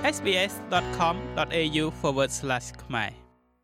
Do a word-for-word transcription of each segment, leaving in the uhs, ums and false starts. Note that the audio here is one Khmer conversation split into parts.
sbs.com.au forward slash ខ្មែរ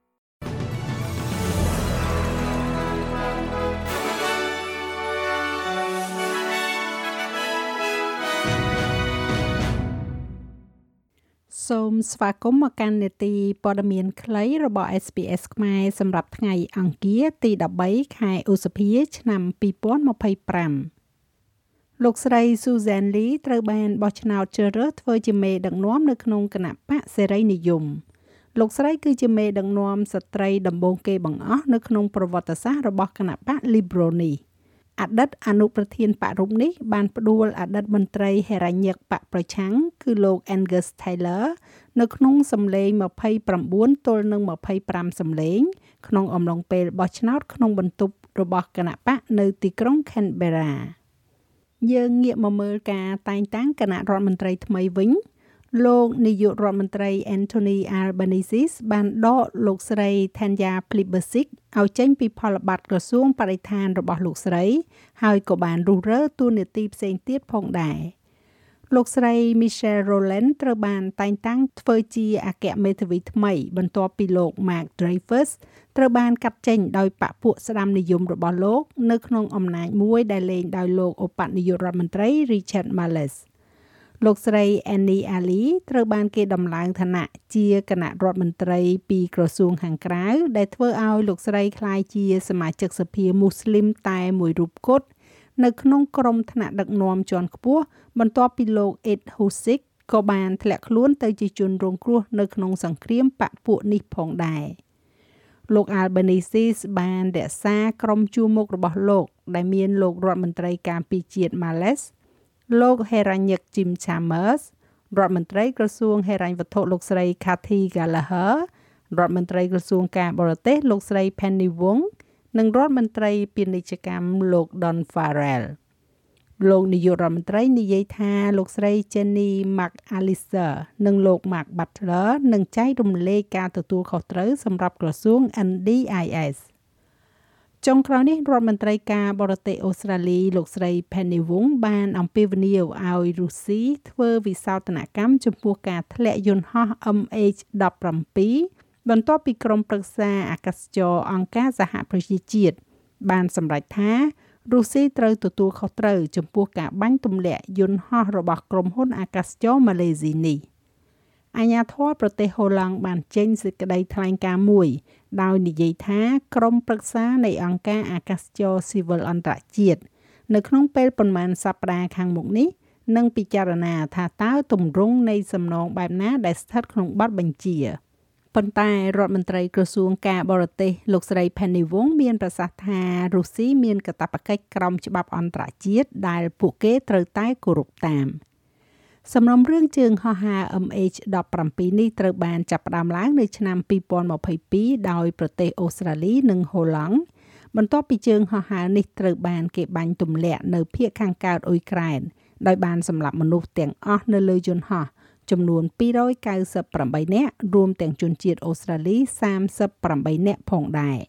សូមស្វាគមន៍មកកាន់នេតិព័ត៌មានខ្លីរបស់ เอส บี เอส ខ្មែរសម្រាប់ថ្ងៃអង្គារទីដប់បីខែឧសភាឆ្នាំពីរពាន់ម្ភៃប្រាំលោកស្រី Susan Lee ត្រូវបានបោះឆ្នោតជ្រើសរើសធ្វើជាមេដឹកនាំនៅក្នុងគណៈបកសេរីនិយមលោកស្រីគឺជាមេដឹកនាំស្ត្រីដំបូងគេបង្អស់នៅក្នុងប្រវត្តិសាស្ត្ររបស់គណៈបក Liberal នេះអតីតអនុប្រធានបករូបនេះបានផ្ដួលអតីតមន្ត្រីហិរញ្ញិកបកប្រឆាំងគឺលោក Angus Taylor នៅក្នុងសម្លេងยี่สิบเก้าទល់នឹងยี่สิบห้าសម្លេងក្នុងអំឡុងពេលបោះឆ្នោតក្នុងបន្ទប់របស់គណៈបកនៅទីក្រុង Canberra យើងងាកមកមើលការតែងតាំងគណៈរដ្ឋមន្ត្រីថ្មីវិញលោកនាយករដ្ឋមន្ត្រី Anthony Albanese បានដកលោកស្រី Tanya Plibersek ឲ្យចេញពីផលប័ត្រក្រសួងបរិស្ថានរបស់លោកស្រីហើយក៏បានរុះរើតួនាទីផ្សេងទៀតផងដែរលោកស្រី Michelle Rowland ត្រូវបានតែងតាំងធ្វើជាអគ្គមេធាវីថ្មីបន្ទាប់ពីលោក Mark Dreyfus ត្រូវបានកាត់ចេញដោយបកពួកស្ដាមនិយមរបស់លោកនៅក្នុងអំណាចមួយដែលលេងដោយលោកឧបនាយករដ្ឋមន្ត្រី Richard Marlesលោកស្រី Annie Ali ត្រូវបានគេដំឡើងឋានៈជាគណៈរដ្ឋមន្ត្រីពីក្រសួងខាងក្រៅដែលធ្វើឲ្យលោកស្រីក្លាយជាសមាជិកសភាមូស្លីមតែមួយរូបគត់នៅក្នុងក្រុមថ្នាក់ដឹកនាំជាន់ខ្ពស់បន្ទាប់ពីលោក Ed Husic ក៏បានធ្លាក់ខ្លួនទៅជាជនរងគ្រោះនៅក្នុងសង្គ្រាមបកពួកនេះផងដែរលោក Albanese បានរក្សាក្រុមជួរមុខរបស់លោកដែលមានលោករដ្ឋមន្ត្រីការពារជាតិ Marlesលោកហេរ៉ាញិក Jim Chalmers រដ្ឋមន្ត្រីក្រសួងហិរញ្ញវត្ថុលោកស្រី Kathy Gallagher រដ្ឋមន្ត្រីក្រសួងការបរទេសលោកស្រី Penny Wong និងរដ្ឋមន្ត្រីពាណិជ្ជកម្មលោក Don Farrell លោកនាយករដ្ឋមន្ត្រីនិយាយថាលោកស្រី Jenny McAllister និងលោក Mark Butler នឹងចែករំលែកការទទួលខុសត្រូវសម្រាប់ក្រសួង เอ็น ดี ไอ เอสចុងក្រោយនេះរដ្ឋមន្ត្រីការបរទេសអូស្ត្រាលីលោកស្រី Penny Wong បានអំពាវនាវឲ្យរុស្ស៊ីធ្វើវិសោធនកម្មចំពោះការធ្លាក់យន្តហោះ em hache ដប់ប្រាំពីរ បន្ទាប់ពីក្រុមប្រឹក្សាអាកាសចរអង្គការសហប្រជាជាតិបានសម្រេចថារុស្ស៊ីត្រូវទទួលខុសត្រូវចំពោះការបាញ់ទម្លាក់យន្តហោះរបស់ក្រុមហ៊ុនអាកាសចរម៉ាឡេស៊ីនេះអាជ្ញាធរប្រទេសហូឡង់បានចេញសេចក្តីថ្លែងការណ៍មួយដោយនិយាយថាក្រុមប្រឹក្សានៃអង្គការអាកាសចរស៊ីវិលអន្តរជាតិនៅក្នុងពេលប៉ុន្មានសប្តាហ៍ខាងមុខនេះនឹងពិចារណាថាតើទម្រង់នៃសំណងបែបណាដែលស្ថិតក្នុងបទបញ្ជាប៉ុន្តែរដ្ឋមន្ត្រីក្រសួងការបរទេសលោកស្រី Penny Wong មានប្រសាសន៍ថារុស្ស៊ីមានកាតព្វកិច្ចក្រោមច្បាប់អន្តរជាតិដែលពួកគេត្រូវតែគោរពតាមសំណុំរឿងជើងហោះហើរ em hache ដប់ប្រាំពីរ នេះត្រូវបានចាប់ផ្ដើមឡើងនៅឆ្នាំពីរពាន់ម្ភៃពីរដោយប្រទេសអូស្ត្រាលីនិងហូឡង់បន្ទាប់ពីជើងហោះហើរនេះត្រូវបានគេបាញ់ទម្លាក់នៅភាគខាងកើតអ៊ុយក្រែនដោយបានសម្លាប់មនុស្សទាំងអស់នៅលើយន្តហោះចំនួនពីររយកៅសិបប្រាំបីនាក់រួមទាំងជនជាតិអូស្ត្រាលីសាមសិបប្រាំបីនាក់ផងដែរ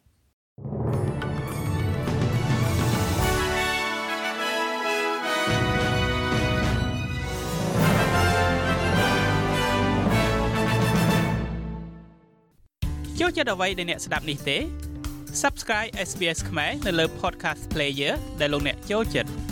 ចូលចិត្តអ្វីដែលអ្នកស្ដាប់នេះទេ Subscribe เอส บี เอส ខ្មែរនៅលើ Podcast Player ដែលលោកអ្នកចូលចិត្ត